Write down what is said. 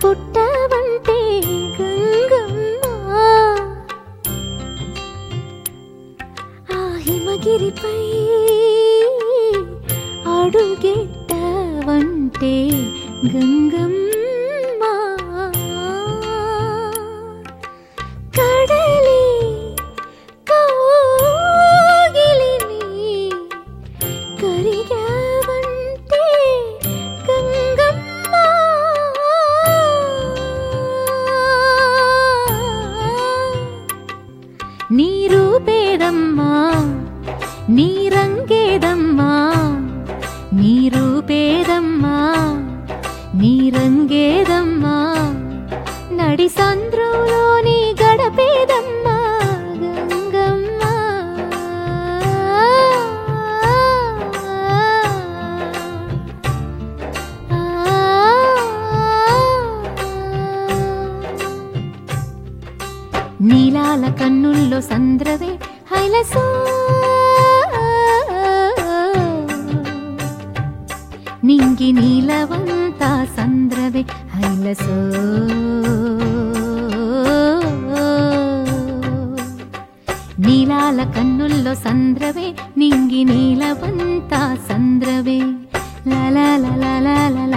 పుట్టవంటే గంగమ్మ ఆ హిమగిరిపై అడుగెట్టవంటే గంగమ్మ కడలి కౌగిలిని కరిగావంటే గంగమ్మ నీ రూపేదమ్మా నీ రంగేదమ్మా నీ రూపేదమ్మా నీ రంగేదమ్మా నడి సంద్రంలోని గడపేదమ్మా గంగమ్మ నీలాల కన్నుల్లో సంద్రవే హైలసో నింగి నీలవంతా సంద్రవే హైలసో నీలాల కన్నుల్లో సంద్రవే నింగి నీలవంతా సంద్రవే లా లా లా లా లా